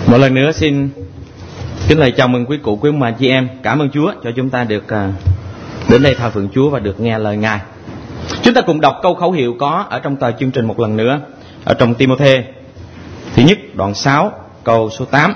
Một lần nữa xin kính lời chào mừng quý cụ, quý ông bà chị em. Cảm ơn Chúa cho chúng ta được đến đây thờ phượng Chúa và được nghe lời Ngài. Chúng ta cùng đọc câu khẩu hiệu có ở trong tờ chương trình một lần nữa, ở trong Ti-mô-thê thứ nhất đoạn 6 câu số 8.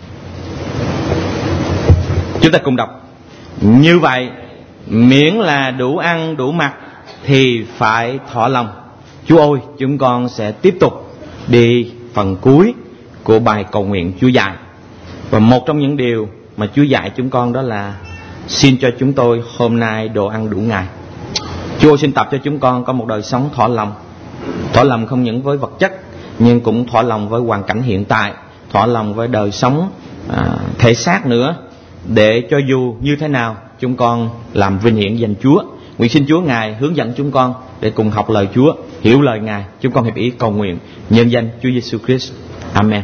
Chúng ta cùng đọc: như vậy miễn là đủ ăn đủ mặc thì phải thỏa lòng. Chúa ơi, chúng con sẽ tiếp tục đi phần cuối của bài cầu nguyện Chúa dạy. Và một trong những điều mà Chúa dạy chúng con đó là xin cho chúng tôi hôm nay đồ ăn đủ ngày. Chúa xin tập cho chúng con có một đời sống thỏa lòng. Thỏa lòng không những với vật chất, nhưng cũng thỏa lòng với hoàn cảnh hiện tại, thỏa lòng với đời sống thể xác nữa, để cho dù như thế nào chúng con làm vinh hiển danh Chúa. Nguyện xin Chúa Ngài hướng dẫn chúng con để cùng học lời Chúa, hiểu lời Ngài. Chúng con hiệp ý cầu nguyện nhân danh Chúa Giêsu Christ. Amen.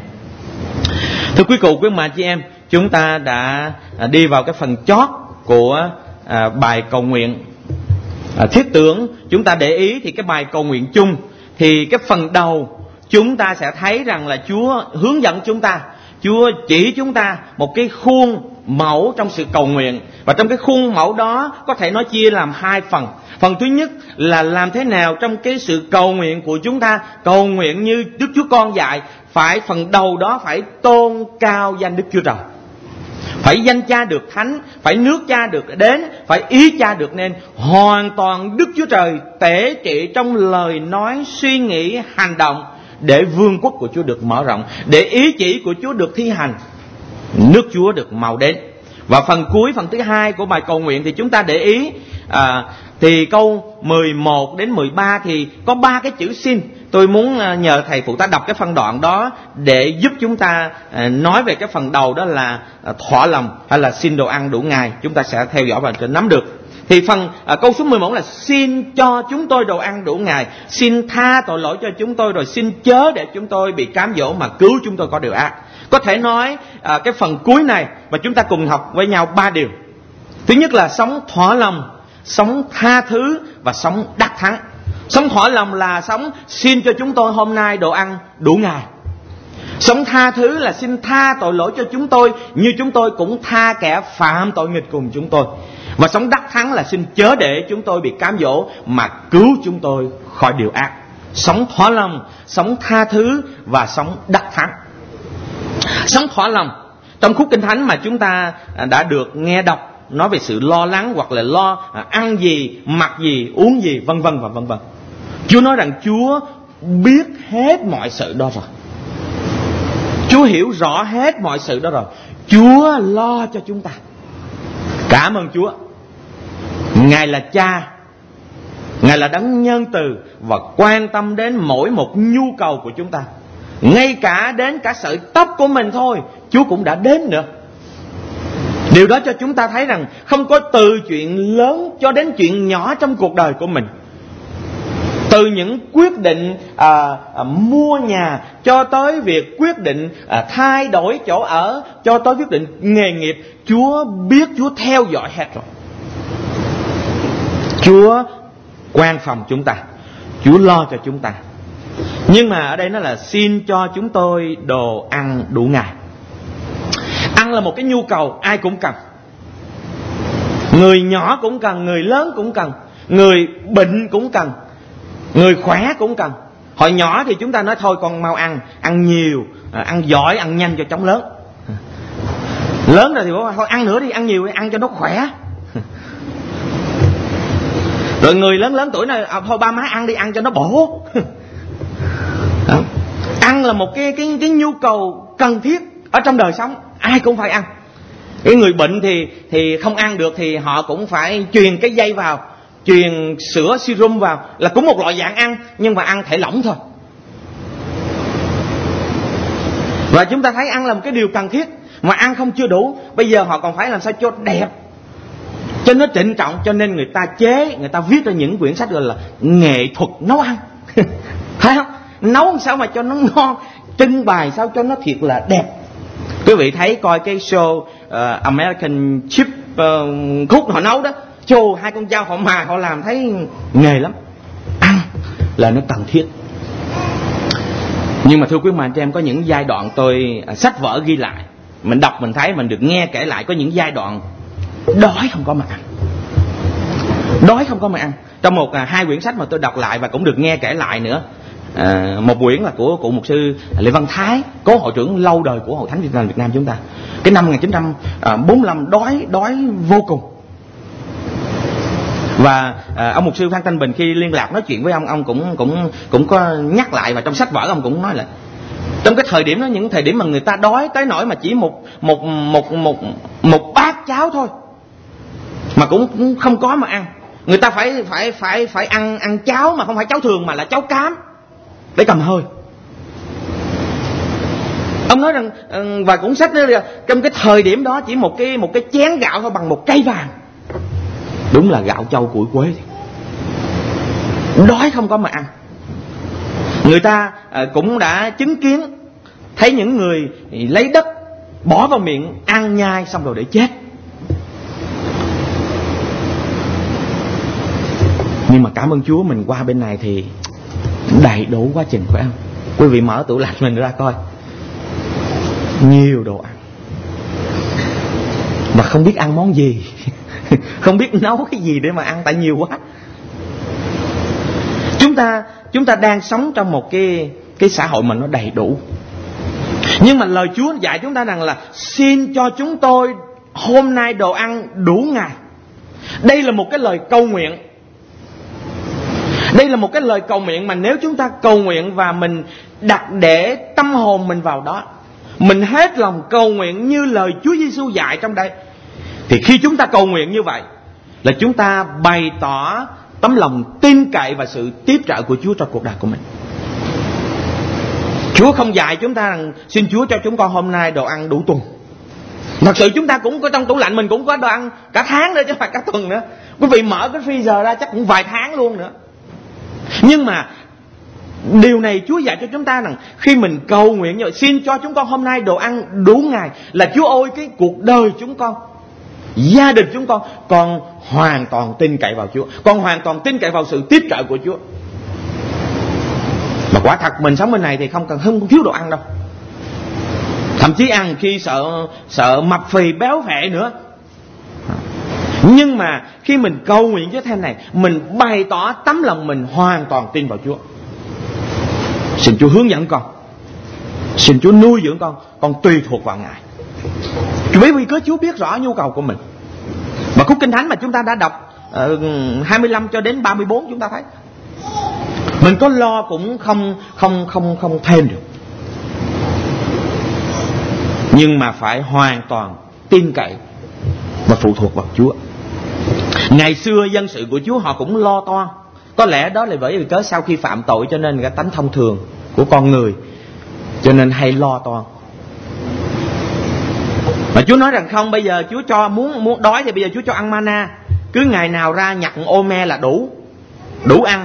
Thưa quý cụ, quý ông bà chị em, chúng ta đã đi vào cái phần chót của bài cầu nguyện thiết tưởng. Chúng ta để ý thì cái bài cầu nguyện chung thì cái phần đầu chúng ta sẽ thấy rằng là Chúa hướng dẫn chúng ta, Chúa chỉ chúng ta một cái khuôn mẫu trong sự cầu nguyện. Và trong cái khuôn mẫu đó có thể nói chia làm hai phần. Phần thứ nhất là làm thế nào trong cái sự cầu nguyện của chúng ta, cầu nguyện như Đức Chúa Con dạy. Phải phần đầu đó phải tôn cao danh Đức Chúa Trời, phải danh Cha được thánh, phải nước Cha được đến, phải ý Cha được nên. Hoàn toàn Đức Chúa Trời tể trị trong lời nói, suy nghĩ, hành động, để vương quốc của Chúa được mở rộng, để ý chỉ của Chúa được thi hành, nước Chúa được mau đến. Và phần cuối, phần thứ hai của bài cầu nguyện thì chúng ta để ý thì câu 11 đến 13 thì có 3 cái chữ xin. Tôi muốn nhờ thầy phụ tá đọc cái phân đoạn đó để giúp chúng ta nói về cái phần đầu đó là thỏa lòng hay là xin đồ ăn đủ ngày. Chúng ta sẽ theo dõi và nắm được. Thì phần câu số 11 là xin cho chúng tôi đồ ăn đủ ngày, xin tha tội lỗi cho chúng tôi, rồi xin chớ để chúng tôi bị cám dỗ mà cứu chúng tôi có điều ác. Có thể nói cái phần cuối này và chúng ta cùng học với nhau 3 điều. Thứ nhất là sống thỏa lòng, sống tha thứ và sống đắc thắng. Sống thỏa lòng là sống xin cho chúng tôi hôm nay đồ ăn đủ ngày. Sống tha thứ là xin tha tội lỗi cho chúng tôi như chúng tôi cũng tha kẻ phạm tội nghịch cùng chúng tôi. Và sống đắc thắng là xin chớ để chúng tôi bị cám dỗ mà cứu chúng tôi khỏi điều ác. Sống thỏa lòng, sống tha thứ và sống đắc thắng. Sống thỏa lòng, trong khúc Kinh Thánh mà chúng ta đã được nghe đọc, nói về sự lo lắng hoặc là lo ăn gì, mặc gì, uống gì, vân vân và vân vân. Chúa nói rằng Chúa biết hết mọi sự đó rồi. Chúa hiểu rõ hết mọi sự đó rồi. Chúa lo cho chúng ta. Cảm ơn Chúa. Ngài là Cha, Ngài là đấng nhân từ và quan tâm đến mỗi một nhu cầu của chúng ta. Ngay cả đến cả sợi tóc của mình thôi, Chúa cũng đã đến nữa. Điều đó cho chúng ta thấy rằng không có từ chuyện lớn cho đến chuyện nhỏ trong cuộc đời của mình. Từ những quyết định mua nhà, cho tới việc quyết định thay đổi chỗ ở, cho tới quyết định nghề nghiệp, Chúa biết, Chúa theo dõi hết rồi. Chúa quan phòng chúng ta, Chúa lo cho chúng ta. Nhưng mà ở đây nó là xin cho chúng tôi đồ ăn đủ ngày. Ăn là một cái nhu cầu ai cũng cần. Người nhỏ cũng cần, người lớn cũng cần, người bệnh cũng cần, người khỏe cũng cần. Hồi nhỏ thì chúng ta nói thôi con mau ăn, ăn nhiều, ăn giỏi, ăn nhanh cho chóng lớn. Lớn rồi thì thôi ăn nữa đi, ăn nhiều đi, ăn cho nó khỏe. Rồi người lớn tuổi này thôi ba má ăn đi, ăn cho nó bổ. Ăn là một cái nhu cầu cần thiết ở trong đời sống, ai cũng phải ăn. Cái người bệnh thì không ăn được thì họ cũng phải truyền cái dây vào, truyền sữa serum vào, là cũng một loại dạng ăn, nhưng mà ăn thể lỏng thôi. Và chúng ta thấy ăn là một cái điều cần thiết, mà ăn không chưa đủ, bây giờ họ còn phải làm sao cho đẹp, cho nó trịnh trọng, cho nên người ta viết ra những quyển sách gọi là nghệ thuật nấu ăn. Thấy không? Nấu sao mà cho nó ngon, trưng bày sao cho nó thiệt là đẹp. Quý vị thấy coi cái show American Chef Cook họ nấu đó, chô hai con dao họ mài họ làm thấy nghề lắm. Ăn là nó cần thiết. Nhưng mà thưa quý anh chị em, có những giai đoạn tôi sách vở ghi lại, mình đọc mình thấy, mình được nghe kể lại, có những giai đoạn đói không có mà ăn. Đói không có mà ăn. Trong hai quyển sách mà tôi đọc lại và cũng được nghe kể lại nữa, một quyển là của cụ mục sư Lê Văn Thái, cố hội trưởng lâu đời của Hội Thánh Việt Nam chúng ta. Cái năm 1945 đói vô cùng. Và ông mục sư Phan Thanh Bình khi liên lạc nói chuyện với ông cũng có nhắc lại, và trong sách vở ông cũng nói là trong cái thời điểm đó, những thời điểm mà người ta đói tới nỗi mà chỉ một bát cháo thôi mà cũng không có mà ăn. Người ta phải ăn cháo mà không phải cháo thường mà là cháo cám để cầm hơi. Ông nói rằng, và cũng sách nữa là trong cái thời điểm đó chỉ một cái chén gạo thôi bằng một cây vàng. Đúng là gạo châu củi quế. Đói không có mà ăn. Người ta cũng đã chứng kiến thấy những người lấy đất bỏ vào miệng ăn nhai xong rồi để chết. Nhưng mà cảm ơn Chúa, mình qua bên này thì đầy đủ quá trình, phải không? Quý vị mở tủ lạnh mình ra coi, nhiều đồ ăn, mà không biết ăn món gì, không biết nấu cái gì để mà ăn, tại nhiều quá. Chúng ta đang sống trong một cái xã hội mà nó đầy đủ. Nhưng mà lời Chúa dạy chúng ta rằng là xin cho chúng tôi hôm nay đồ ăn đủ ngày. Đây là một cái lời cầu nguyện. Đây là một cái lời cầu nguyện mà nếu chúng ta cầu nguyện và mình đặt để tâm hồn mình vào đó, mình hết lòng cầu nguyện như lời Chúa Giêsu dạy trong đây, thì khi chúng ta cầu nguyện như vậy là chúng ta bày tỏ tấm lòng tin cậy và sự tiếp trợ của Chúa cho cuộc đời của mình. Chúa không dạy chúng ta rằng xin Chúa cho chúng con hôm nay đồ ăn đủ tuần. Thật sự chúng ta cũng có trong tủ lạnh mình cũng có đồ ăn cả tháng nữa chứ không phải cả tuần nữa. Quý vị mở cái freezer ra chắc cũng vài tháng luôn nữa. Nhưng mà điều này Chúa dạy cho chúng ta rằng khi mình cầu nguyện như vậy, xin cho chúng con hôm nay đồ ăn đủ ngày, là Chúa ơi, cái cuộc đời chúng con, gia đình chúng con hoàn toàn tin cậy vào Chúa, con hoàn toàn tin cậy vào sự tiếp trợ của Chúa. Mà quả thật mình sống bên này thì không thiếu đồ ăn đâu. Thậm chí ăn khi sợ mập phì béo phệ nữa. Nhưng mà khi mình cầu nguyện như thế này, mình bày tỏ tấm lòng mình hoàn toàn tin vào Chúa. Xin Chúa hướng dẫn con, xin Chúa nuôi dưỡng con tùy thuộc vào Ngài. Bởi vì Chúa biết rõ nhu cầu của mình. Và khúc Kinh Thánh mà chúng ta đã đọc 25 cho đến 34 chúng ta thấy mình có lo cũng không thêm được. Nhưng mà phải hoàn toàn tin cậy và phụ thuộc vào Chúa. Ngày xưa dân sự của Chúa họ cũng lo toan. Có lẽ đó là bởi vì cớ sau khi phạm tội cho nên cái tánh thông thường của con người, cho nên hay lo toan. Mà Chúa nói rằng không, bây giờ Chúa cho muốn đói thì bây giờ Chúa cho ăn mana. Cứ ngày nào ra nhặt ô me là đủ ăn.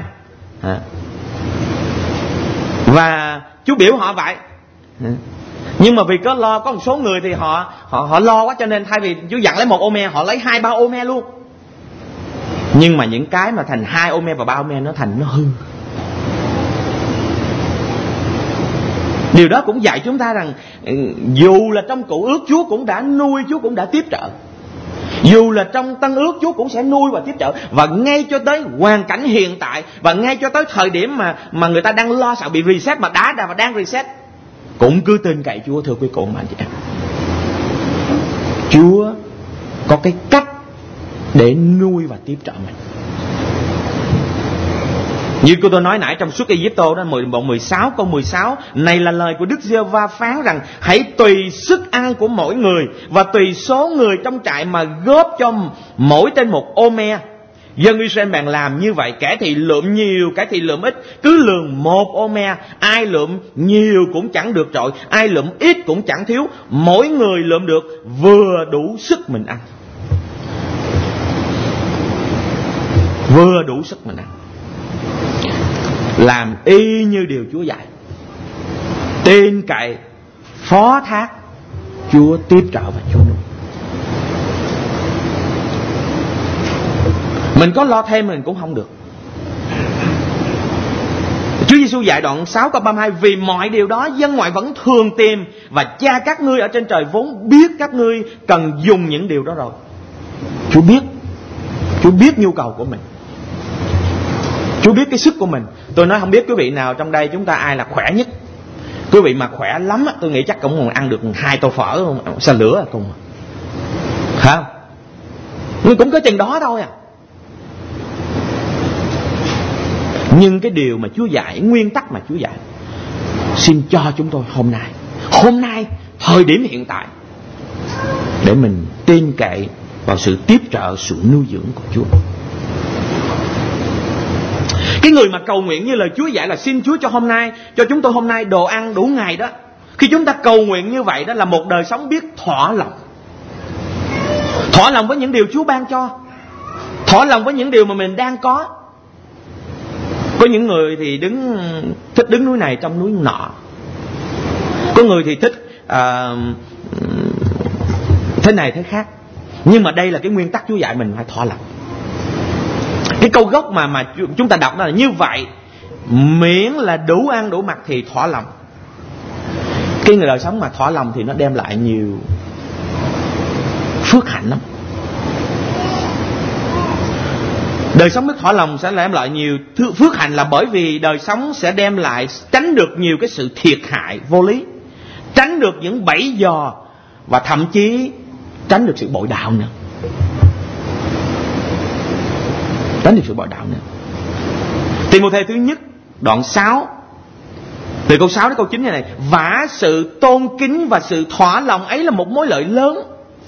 Và Chúa biểu họ vậy. Nhưng mà vì có lo, có một số người thì họ lo quá, cho nên thay vì Chúa dặn lấy 1 ô me, họ lấy 2-3 ô me luôn. Nhưng mà những cái mà thành 2 ô me và 3 ô me nó hư. Điều đó cũng dạy chúng ta rằng dù là trong Cựu Ước Chúa cũng đã nuôi, Chúa cũng đã tiếp trợ. Dù là trong Tân Ước Chúa cũng sẽ nuôi và tiếp trợ. Và ngay cho tới hoàn cảnh hiện tại, và ngay cho tới thời điểm mà người ta đang lo sợ bị reset, mà đã và đang reset, cũng cứ tin cậy Chúa, thưa quý cô mà anh chị em. Chúa có cái cách để nuôi và tiếp trợ mình. Như cô tôi nói nãy trong Xuất Ai-Cập đó, 16 câu 16, này là lời của Đức Giê-hô-va phán rằng hãy tùy sức ăn của mỗi người và tùy số người trong trại mà góp cho mỗi tên 1 ô me. Dân Israel bèn làm như vậy, kẻ thì lượm nhiều, kẻ thì lượm ít, cứ lường 1 ô me. Ai lượm nhiều cũng chẳng được trội, ai lượm ít cũng chẳng thiếu, mỗi người lượm được vừa đủ sức mình ăn. Vừa đủ sức mình ăn. Làm y như điều Chúa dạy, tin cậy, phó thác, Chúa tiếp trợ và Chúa nuôi. Mình có lo thêm mình cũng không được. Chúa Giêsu dạy đoạn 6 câu 32: vì mọi điều đó dân ngoại vẫn thường tìm, và Cha các ngươi ở trên trời vốn biết các ngươi cần dùng những điều đó rồi. Chúa biết nhu cầu của mình, Chúa biết cái sức của mình. Tôi nói không biết quý vị nào trong đây chúng ta ai là khỏe nhất. Quý vị mà khỏe lắm tôi nghĩ chắc cũng còn ăn được 2 tô phở xa lửa cùng, hả? Nhưng cũng có chừng đó thôi à. Nhưng cái điều mà Chúa dạy, nguyên tắc mà Chúa dạy, xin cho chúng tôi hôm nay thời điểm hiện tại, để mình tin cậy vào sự tiếp trợ, sự nuôi dưỡng của Chúa. Cái người mà cầu nguyện như lời Chúa dạy là xin Chúa cho hôm nay, cho chúng tôi hôm nay đồ ăn đủ ngày đó. Khi chúng ta cầu nguyện như vậy đó là một đời sống biết thỏa lòng. Thỏa lòng với những điều Chúa ban cho, thỏa lòng với những điều mà mình đang có. Có những người thì thích đứng núi này trong núi nọ. Có người thì thích thế này thế khác. Nhưng mà đây là cái nguyên tắc Chúa dạy mình phải thỏa lòng. Cái câu gốc mà chúng ta đọc đó là như vậy, miễn là đủ ăn đủ mặc thì thỏa lòng. Cái người đời sống mà thỏa lòng thì nó đem lại nhiều phước hạnh lắm. Đời sống biết thỏa lòng sẽ đem lại nhiều phước hạnh là bởi vì đời sống sẽ đem lại, tránh được nhiều cái sự thiệt hại vô lý, tránh được những bẫy dò, và thậm chí tránh được sự bội đạo nữa. Ti-mô-thê thứ nhất đoạn 6 từ câu 6 đến câu 9 này: và sự tôn kính và sự thỏa lòng ấy là một mối lợi lớn.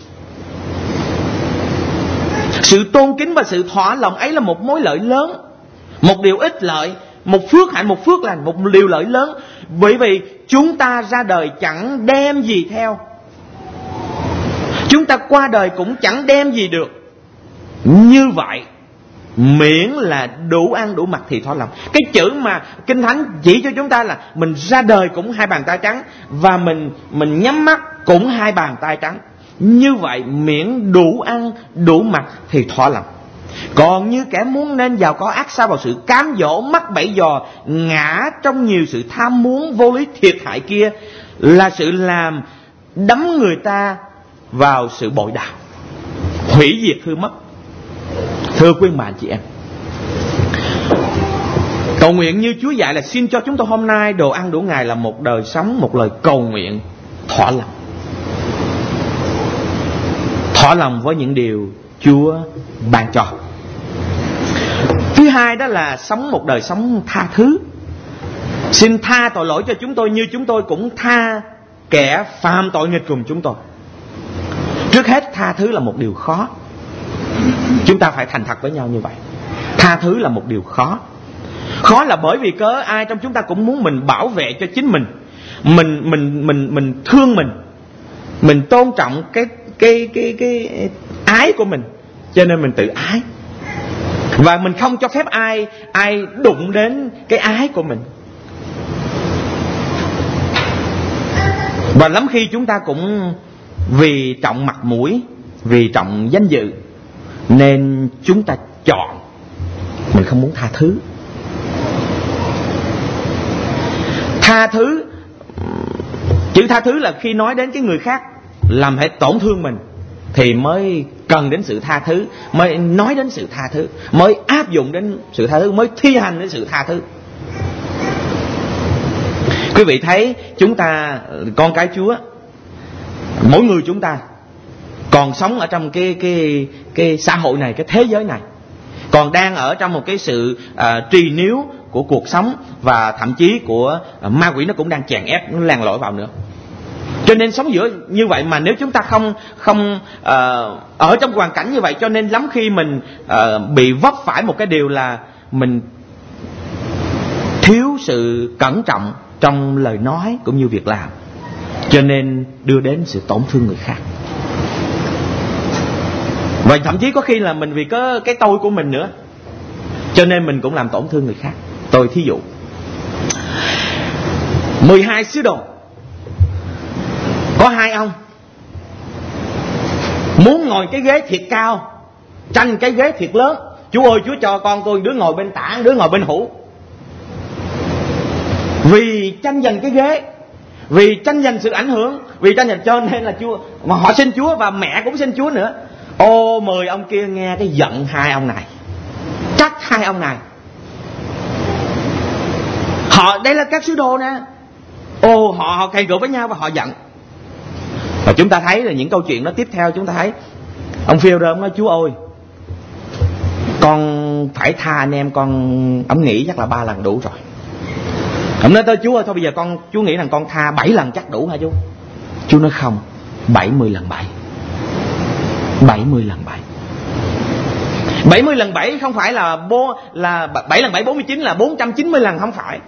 Sự tôn kính và sự thỏa lòng ấy là một mối lợi lớn, một điều ích lợi, một phước hạnh, một phước lành, một điều lợi lớn. Bởi vì chúng ta ra đời chẳng đem gì theo, chúng ta qua đời cũng chẳng đem gì được. Như vậy, miễn là đủ ăn đủ mặc thì thỏa lòng. Cái chữ mà Kinh Thánh chỉ cho chúng ta là mình ra đời cũng 2 bàn tay trắng, và mình nhắm mắt cũng 2 bàn tay trắng. Như vậy miễn đủ ăn đủ mặc thì thỏa lòng. Còn như kẻ muốn nên giàu có ác sa vào sự cám dỗ, mắc bẫy dò, ngã trong nhiều sự tham muốn vô lý thiệt hại kia, là sự làm đắm người ta vào sự bội đạo, hủy diệt hư mất. Thưa quý bà chị em, cầu nguyện như Chúa dạy là xin cho chúng tôi hôm nay đồ ăn đủ ngày là một đời sống, một lời cầu nguyện thỏa lòng. Thỏa lòng với những điều Chúa ban cho. Thứ hai đó là sống một đời sống tha thứ. Xin tha tội lỗi cho chúng tôi như chúng tôi cũng tha kẻ phạm tội nghịch cùng chúng tôi. Trước hết, tha thứ là một điều khó. Chúng ta phải thành thật với nhau như vậy. Tha thứ là một điều khó. Khó là bởi vì cớ ai trong chúng ta cũng muốn mình bảo vệ cho chính mình. Mình thương mình tôn trọng cái ái của mình, cho nên mình tự ái. Và mình không cho phép ai đụng đến cái ái của mình. Và lắm khi chúng ta cũng vì trọng mặt mũi, vì trọng danh dự, nên chúng ta chọn mình không muốn tha thứ. Tha thứ, chữ tha thứ là khi nói đến cái người khác làm hại tổn thương mình thì mới cần đến sự tha thứ, mới nói đến sự tha thứ, mới áp dụng đến sự tha thứ, mới thi hành đến sự tha thứ. Quý vị thấy chúng ta con cái Chúa, mỗi người chúng ta còn sống ở trong cái xã hội này, cái thế giới này, còn đang ở trong một cái sự trì níu của cuộc sống, và thậm chí của ma quỷ nó cũng đang chèn ép, nó len lỏi vào nữa. Cho nên sống giữa như vậy mà nếu chúng ta không ở trong hoàn cảnh như vậy, cho nên lắm khi mình bị vấp phải một cái điều là mình thiếu sự cẩn trọng trong lời nói cũng như việc làm, cho nên đưa đến sự tổn thương người khác. Và thậm chí có khi là mình vì cái tôi của mình nữa, cho nên mình cũng làm tổn thương người khác. Tôi thí dụ 12 sứ đồ, có 2 ông muốn ngồi cái ghế thiệt cao, tranh cái ghế thiệt lớn. Chúa ơi, Chúa cho con tôi đứa ngồi bên tả, đứa ngồi bên hữu. vì tranh giành cái ghế, vì tranh giành sự ảnh hưởng, vì tranh giành, cho nên là Chúa, mà họ xin Chúa và mẹ cũng xin Chúa nữa. Ô, 10 ông kia nghe cái giận hai ông này, trách hai ông này. Họ, đây là các sứ đồ nè. Ô, họ cày cự với nhau và họ giận. Và chúng ta thấy là những câu chuyện đó tiếp theo, chúng ta thấy ông Phi-e-rơ nói: Chúa ơi, con phải tha anh em con. Ông nghĩ chắc là 3 lần đủ rồi. Ông nói tới Chúa ơi, thôi bây giờ Chúa nghĩ rằng con tha 7 lần chắc đủ hả Chúa? Chúa nói không, 70 lần 7. 70 lần 7. 70 lần 7 không phải là 7 lần 7 49 là 490 lần, không phải.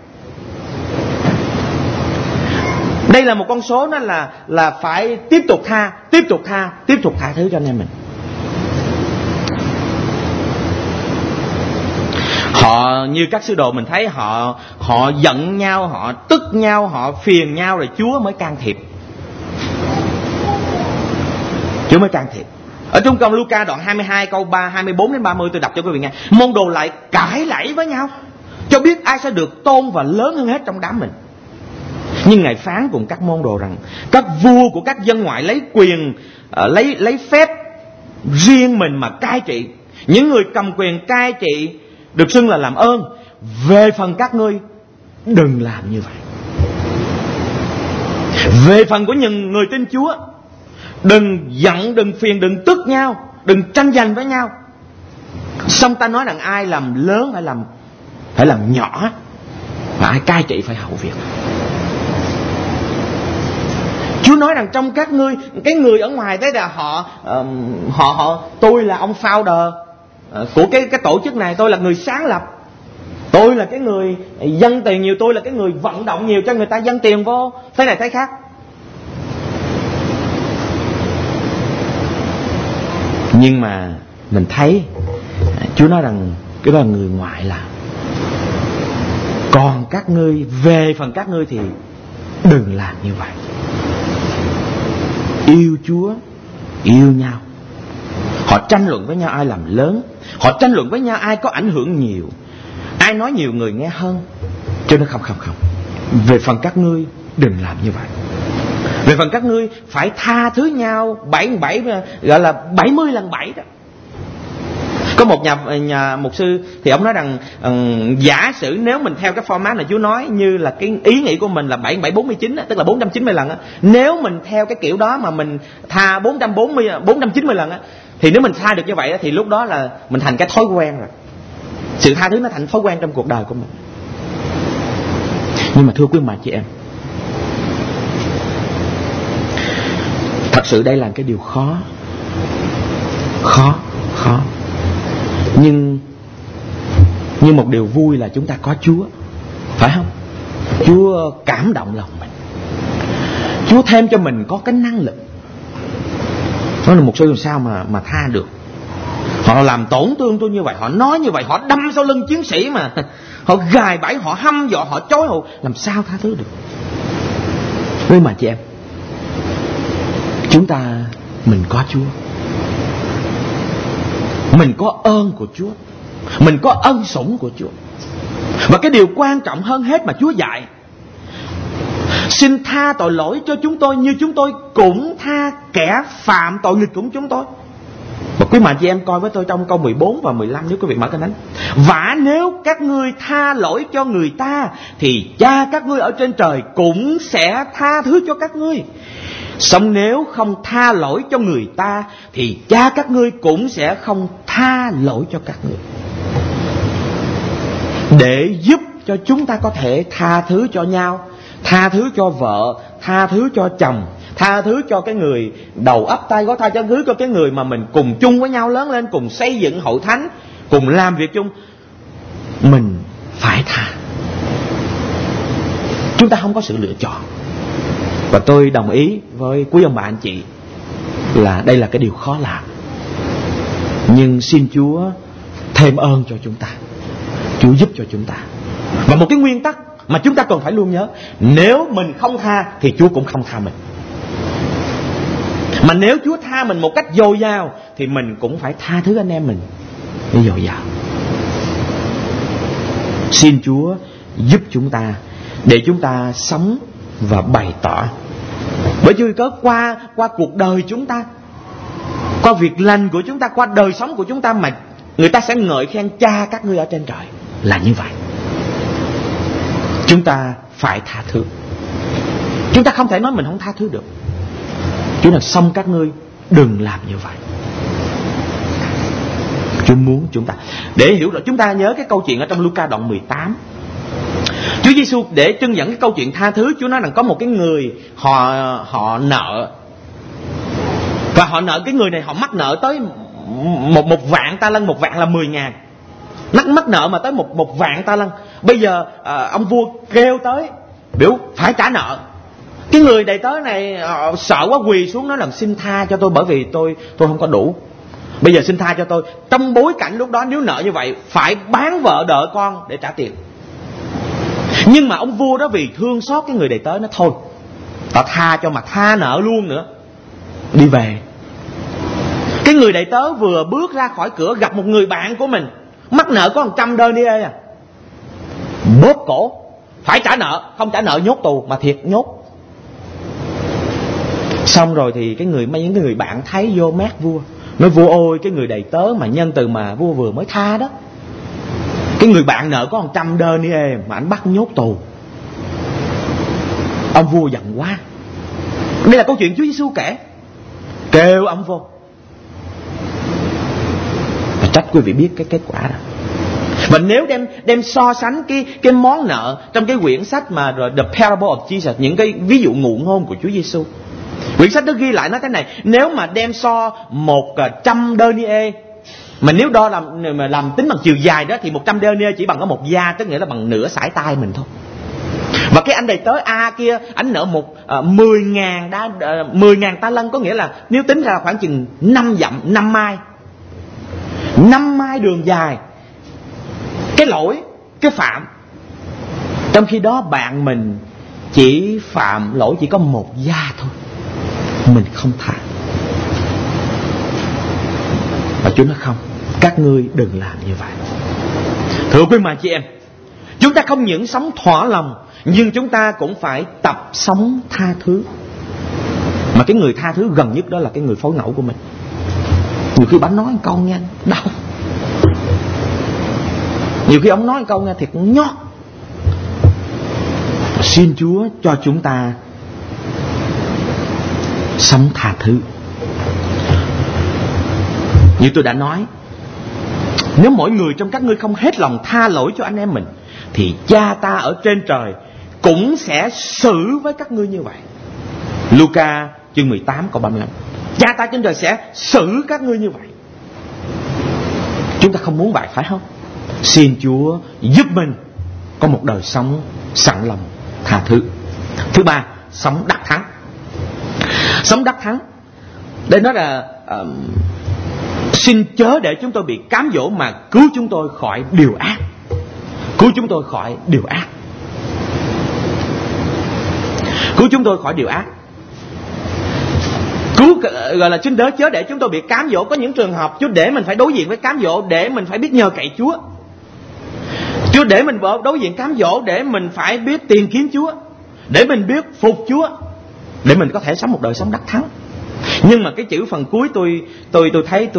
Đây là một con số, nó là phải tiếp tục tha thứ cho anh em mình. Họ như các sứ đồ mình thấy họ giận nhau, họ tức nhau, họ phiền nhau, rồi Chúa mới can thiệp. Chúa mới can thiệp. Ở trong công Luca đoạn 22 câu 24 đến 30 tôi đọc cho quý vị nghe. Môn đồ lại cãi lẫy với nhau, cho biết ai sẽ được tôn và lớn hơn hết trong đám mình. Nhưng Ngài phán cùng các môn đồ rằng các vua của các dân ngoại lấy quyền lấy phép riêng mình mà cai trị. Những người cầm quyền cai trị được xưng là làm ơn. Về phần các ngươi, đừng làm như vậy. Về phần của những người tin Chúa, đừng giận, đừng phiền, đừng tức nhau, đừng tranh giành với nhau. Xong ta nói rằng ai làm lớn phải làm nhỏ, và ai cai trị phải hậu việc. Chúa nói rằng trong các ngươi, cái người ở ngoài thế là họ tôi là ông founder của cái tổ chức này, tôi là người sáng lập, tôi là cái người dâng tiền nhiều, tôi là cái người vận động nhiều cho người ta dâng tiền vô thế này thế khác. Nhưng mà mình thấy Chúa nói rằng cái đó là người ngoại làm. Còn các ngươi, về phần các ngươi thì đừng làm như vậy. Yêu Chúa, yêu nhau. Họ tranh luận với nhau ai làm lớn, họ tranh luận với nhau ai có ảnh hưởng nhiều, ai nói nhiều người nghe hơn. Cho nên không. Về phần các ngươi đừng làm như vậy. Về phần các ngươi phải tha thứ nhau 7 gọi là 70 lần 7 đó. Có một nhà mục sư thì ông nói rằng giả sử nếu mình theo cái format này Chúa nói, như là cái ý nghĩ của mình là 749 tức là 490 lần á. Nếu mình theo cái kiểu đó mà mình tha 490 lần á, thì nếu mình tha được như vậy á, thì lúc đó là mình thành cái thói quen rồi. Sự tha thứ nó thành thói quen trong cuộc đời của mình. Nhưng mà thưa quý bà chị em, thật sự đây là cái điều khó. Nhưng một điều vui là chúng ta có Chúa, phải không? Chúa cảm động lòng mình, Chúa thêm cho mình có cái năng lực. Nói là một sư làm sao mà tha được. Họ làm tổn thương tôi như vậy, họ nói như vậy, họ đâm sau lưng chiến sĩ mà, họ gài bẫy, họ hăm dọa, họ chối hụ, làm sao tha thứ được. Với mà chị em, mình có Chúa, mình có ơn của Chúa, mình có ân sủng của Chúa. Và cái điều quan trọng hơn hết mà Chúa dạy: xin tha tội lỗi cho chúng tôi như chúng tôi cũng tha kẻ phạm tội nghịch của chúng tôi. Và quý mà chị em coi với tôi trong câu 14 và 15 nếu quý vị mở Kinh Thánh. Và nếu các ngươi tha lỗi cho người ta thì Cha các ngươi ở trên trời cũng sẽ tha thứ cho các ngươi. Xong nếu không tha lỗi cho người ta thì Cha các ngươi cũng sẽ không tha lỗi cho các ngươi. Để giúp cho chúng ta có thể tha thứ cho nhau, tha thứ cho vợ, tha thứ cho chồng, tha thứ cho cái người đầu ấp tay gói, tha thứ cho cái người mà mình cùng chung với nhau lớn lên, cùng xây dựng hội thánh, cùng làm việc chung, mình phải tha. Chúng ta không có sự lựa chọn. Và tôi đồng ý với quý ông bà anh chị là đây là cái điều khó làm. Nhưng xin Chúa thêm ơn cho chúng ta, Chúa giúp cho chúng ta. Và một cái nguyên tắc mà chúng ta cần phải luôn nhớ: nếu mình không tha thì Chúa cũng không tha mình. Mà nếu Chúa tha mình một cách dồi dào thì mình cũng phải tha thứ anh em mình dồi dào. Xin Chúa giúp chúng ta để chúng ta sống và bày tỏ. Bởi vì qua cuộc đời chúng ta, qua việc lành của chúng ta, qua đời sống của chúng ta mà người ta sẽ ngợi khen Cha các ngươi ở trên trời. Là như vậy. Chúng ta phải tha thứ. Chúng ta không thể nói mình không tha thứ được. Chúa nói xong các ngươi đừng làm như vậy. Chúa muốn chúng ta để hiểu rõ. Chúng ta nhớ cái câu chuyện ở trong Luca đoạn 18. Chúa Giêsu để trưng dẫn cái câu chuyện tha thứ, Chúa nói rằng có một cái người họ nợ, và họ nợ cái người này, họ mắc nợ tới một vạn ta lân. Một vạn là 10.000. Mắc nợ mà tới một vạn ta lân. Bây giờ ông vua kêu tới biểu phải trả nợ. Cái người đầy tớ này sợ quá, quỳ xuống nói rằng xin tha cho tôi, bởi vì tôi không có đủ. Bây giờ xin tha cho tôi. Trong bối cảnh lúc đó nếu nợ như vậy phải bán vợ đợi con để trả tiền. Nhưng mà ông vua đó vì thương xót cái người đầy tớ, nó thôi tao tha cho mà tha nợ luôn nữa, đi về. Cái người đầy tớ vừa bước ra khỏi cửa gặp một người bạn của mình mắc nợ có 100 denier à. Bóp cổ, phải trả nợ, không trả nợ nhốt tù, mà thiệt nhốt. Xong rồi thì những cái người bạn thấy vô mát vua, nói vua ôi, cái người đầy tớ mà nhân từ mà vua vừa mới tha đó, cái người bạn nợ có 100 denier mà anh bắt nhốt tù. Ông vua giận quá. Đây là câu chuyện Chúa Giêsu kể. Kêu ông vô. Và trách quý vị biết cái kết quả đó. Và nếu đem so sánh cái món nợ trong cái quyển sách mà The Parable of Jesus, những cái ví dụ ngụ ngôn của Chúa Giêsu, quyển sách đó ghi lại nói thế này: nếu mà đem so 100 denier, mà nếu đo làm tính bằng chiều dài đó, thì 100 denier chỉ bằng có một da, tức nghĩa là bằng nửa sải tay mình thôi. Và cái anh đầy tớ A kia, anh nợ 10.000 ta lân, có nghĩa là nếu tính ra khoảng chừng 5 dặm, 5 mai. 5 mai đường dài. Cái lỗi, cái phạm. Trong khi đó bạn mình chỉ phạm lỗi chỉ có một da thôi, mình không tha. Và Chúa nói không, các ngươi đừng làm như vậy. Thưa quý mà chị em, chúng ta không những sống thỏa lòng, nhưng chúng ta cũng phải tập sống tha thứ. Mà cái người tha thứ gần nhất đó là cái người phối ngẫu của mình. Nhiều khi bà nói một câu nghe đau, nhiều khi ông nói một câu nghe thiệt nhót. Xin Chúa cho chúng ta sống tha thứ. Như tôi đã nói, nếu mỗi người trong các ngươi không hết lòng tha lỗi cho anh em mình, thì Cha ta ở trên trời cũng sẽ xử với các ngươi như vậy. Luca chương 18 câu 35. Cha ta trên trời sẽ xử các ngươi như vậy. Chúng ta không muốn vậy phải không? Xin Chúa giúp mình có một đời sống sẵn lòng tha thứ. Thứ ba, sống đắc thắng. Sống đắc thắng, đây nói là xin chớ để chúng tôi bị cám dỗ, mà cứu chúng tôi khỏi điều ác. Cứu chúng tôi khỏi điều ác. Cứu chúng tôi khỏi điều ác. Gọi là xin chớ để chúng tôi bị cám dỗ. Có những trường hợp Chúa để mình phải đối diện với cám dỗ để mình phải biết nhờ cậy Chúa. Chúa để mình đối diện cám dỗ để mình phải biết tìm kiếm Chúa, để mình biết phục Chúa, để mình có thể sống một đời sống đắc thắng. Nhưng mà cái chữ phần cuối tôi thấy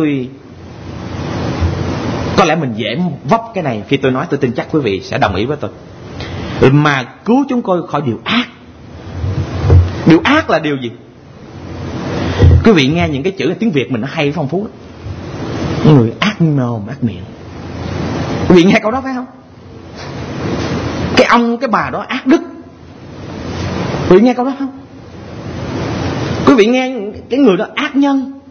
có lẽ mình dễ vấp cái này. Khi tôi nói, tôi tin chắc quý vị sẽ đồng ý với tôi. Mà cứu chúng tôi khỏi điều ác. Điều ác là điều gì? Quý vị nghe những cái chữ tiếng Việt mình nó hay phong phú. Người ác mồm ác miệng. Quý vị nghe câu đó phải không? Cái ông cái bà đó ác đức. Quý vị nghe câu đó không? Quý vị nghe cái người đó ác nhân.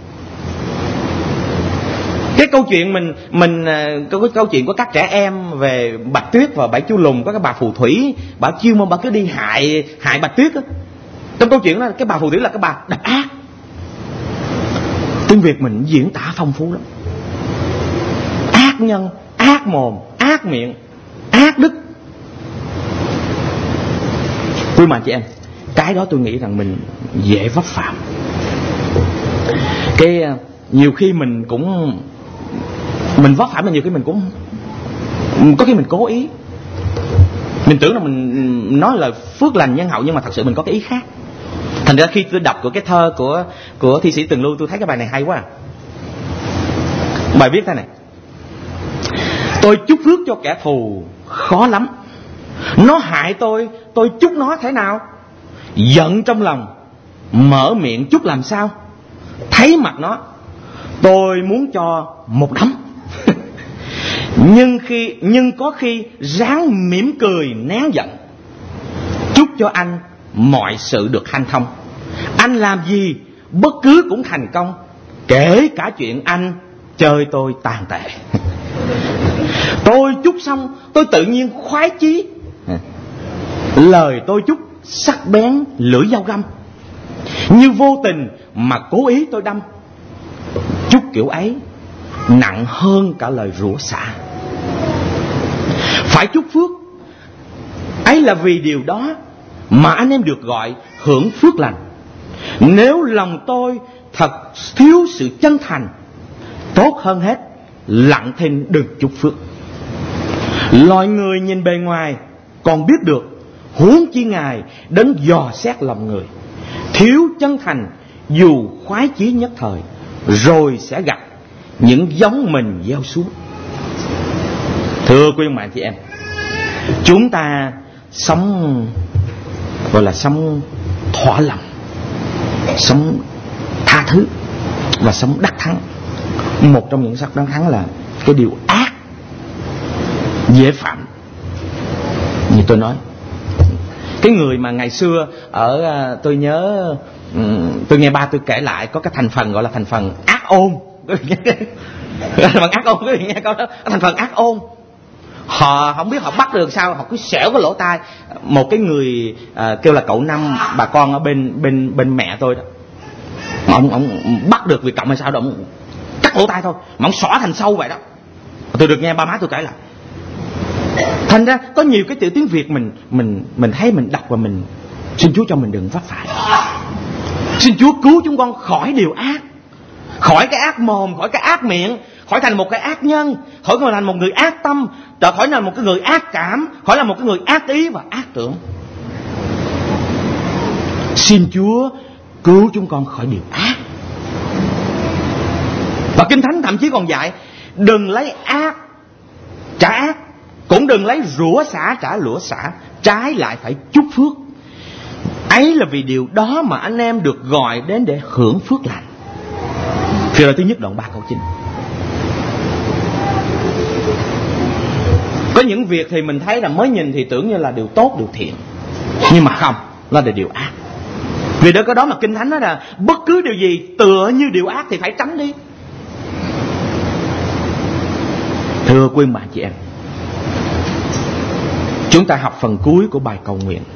Cái câu chuyện cái câu chuyện của các trẻ em về Bạch Tuyết và Bảy Chú Lùn, có cái bà phù thủy, bà chuyên môn bà cứ đi hại Bạch Tuyết đó. Trong câu chuyện đó, cái bà phù thủy là cái bà độc ác. Tiếng Việt mình diễn tả phong phú lắm. Ác nhân, ác mồm, ác miệng, ác đức. Quý mà chị em, cái đó tôi nghĩ rằng mình dễ vấp phạm. Nhiều khi mình vấp phải, mà nhiều khi mình cũng có khi mình cố ý. Mình tưởng là mình nói là phước lành nhân hậu, nhưng mà thật sự mình có cái ý khác. Thành ra khi tôi đọc cái thơ của thi sĩ Tường Lưu, tôi thấy cái bài này hay quá. Bài viết thế này: tôi chúc phước cho kẻ thù khó lắm, nó hại tôi chúc nó thế nào? Giận trong lòng, mở miệng chúc làm sao? Thấy mặt nó, tôi muốn cho một đấm. Nhưng có khi ráng mỉm cười nén giận. Chúc cho anh mọi sự được hanh thông. Anh làm gì bất cứ cũng thành công, kể cả chuyện anh chơi tôi tàn tệ. Tôi chúc xong tôi tự nhiên khoái chí. Lời tôi chúc sắc bén lưỡi dao găm, như vô tình mà cố ý tôi đâm. Chúc kiểu ấy nặng hơn cả lời rủa xả. Phải chúc phước ấy là vì điều đó mà anh em được gọi hưởng phước lành. Nếu lòng tôi thật thiếu sự chân thành, tốt hơn hết lặng thinh đừng chúc phước. Loài người nhìn bề ngoài còn biết được, huống chi Ngài đến dò xét lòng người. Thiếu chân thành dù khoái chí nhất thời, rồi sẽ gặp những giống mình gieo xuống. Thưa quý ông bà chị em, chúng ta sống gọi là sống thỏa lòng, sống tha thứ và sống đắc thắng. Một trong những sắc đắc thắng là cái điều ác dễ phạm. Như tôi nói, cái người mà ngày xưa ở tôi nhớ, tôi nghe ba tôi kể lại, có cái thành phần gọi là thành phần ác ôn. Thành phần ác ôn, quý vị nghe câu đó, thành phần ác ôn. Họ không biết họ bắt được sao, họ cứ xẻo cái lỗ tai. Một cái người kêu là cậu Năm, bà con ở bên mẹ tôi đó, ông bắt được việc cộng hay sao đó, ông cắt lỗ tai thôi mà ông xõa thành sâu vậy đó. Tôi được nghe ba má tôi kể lại. Thành ra có nhiều cái chữ tiếng Việt mình thấy, mình đọc và mình xin Chúa cho mình đừng vấp phải. Xin Chúa cứu chúng con khỏi điều ác, khỏi cái ác mồm, khỏi cái ác miệng, khỏi thành một cái ác nhân, khỏi thành một người ác tâm, khỏi thành một cái người ác cảm, khỏi là một cái người ác ý và ác tưởng. Xin Chúa cứu chúng con khỏi điều ác. Và Kinh Thánh thậm chí còn dạy đừng lấy ác trả ác, cũng đừng lấy rủa xả trả rủa xả, trái lại phải chúc phước. Ấy là vì điều đó mà anh em được gọi đến để hưởng phước lành. Thì là thứ nhất đoạn 3 câu 9. Có những việc thì mình thấy là mới nhìn thì tưởng như là điều tốt, điều thiện, nhưng mà không, là điều ác. Vì đó có đó mà Kinh Thánh nói là bất cứ điều gì tựa như điều ác thì phải tránh đi. Thưa quý bà chị em, chúng ta học phần cuối của bài cầu nguyện.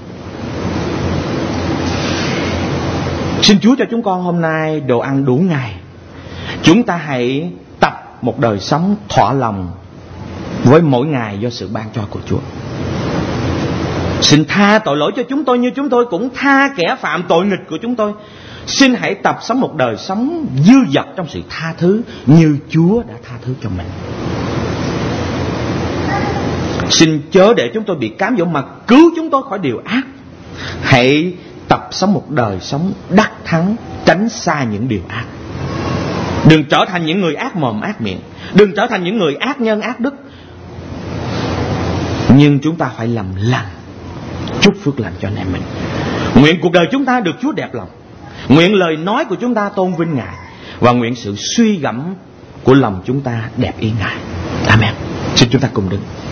Xin Chúa cho chúng con hôm nay đồ ăn đủ ngày. Chúng ta hãy tập một đời sống thỏa lòng với mỗi ngày do sự ban cho của Chúa. Xin tha tội lỗi cho chúng tôi như chúng tôi cũng tha kẻ phạm tội nghịch của chúng tôi. Xin hãy tập sống một đời sống dư dật trong sự tha thứ như Chúa đã tha thứ cho mình. Xin chớ để chúng tôi bị cám dỗ mà cứu chúng tôi khỏi điều ác. Hãy tập sống một đời sống đắc thắng, tránh xa những điều ác. Đừng trở thành những người ác mồm ác miệng, đừng trở thành những người ác nhân ác đức. Nhưng chúng ta phải làm lành, chúc phước lành cho anh em mình. Nguyện cuộc đời chúng ta được Chúa đẹp lòng, nguyện lời nói của chúng ta tôn vinh Ngài, và nguyện sự suy gẫm của lòng chúng ta đẹp ý Ngài. Amen. Xin chúng ta cùng đứng.